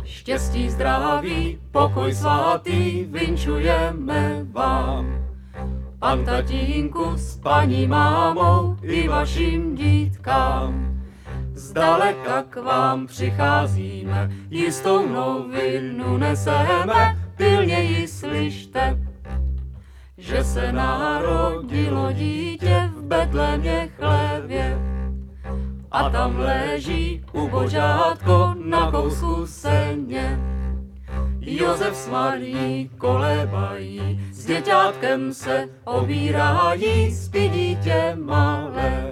Štěstí, zdraví, pokoj svatý vinčujeme vám. Pan tatínku s paní mámou i vašim dítkám. Zdaleka k vám přicházíme, jistou novinu neseme, pilně ji slyšte, že se narodilo dítě v Betlémě chlevě. A tam leží ubožátko na kousku seně. Josef s Marií kolebají, s děťátkem se obírají, spí dítě malé.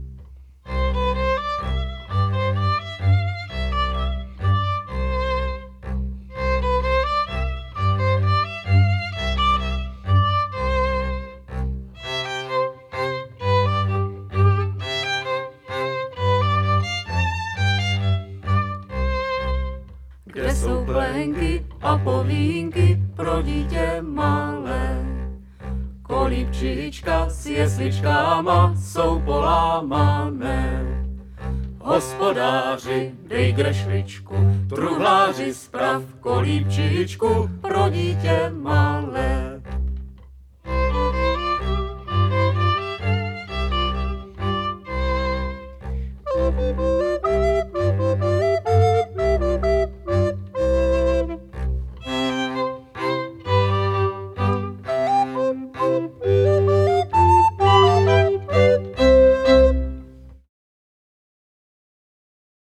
Kde jsou plenky a povínky pro dítě malé? Kolíbčička s jesličkama jsou polámané. Hospodáři, dej grešličku, truhláři sprav kolíbčičku pro dítě malé.